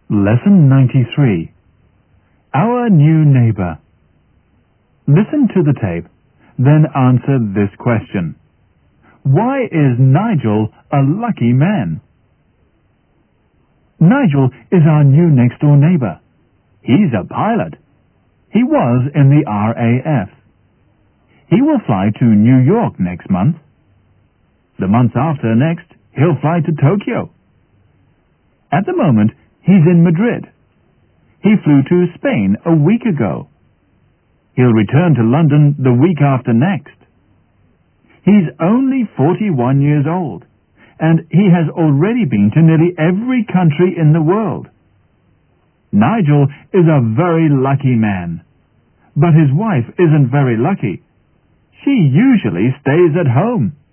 Lesson 93. Our new neighbor. Listen to the tape, then answer this question. Why is Nigel a lucky man? Nigel is our new next-door neighbor. He's a pilot. He was in the RAF. He will fly to New York next month. The month after next, he'll fly to Tokyo. At the moment, he's in Madrid. He flew to Spain a week ago. He'll return to London the week after next. He's only 41 years old, and he has already been to nearly every country in the world. Nigel is a very lucky man, but his wife isn't very lucky. She usually stays at home.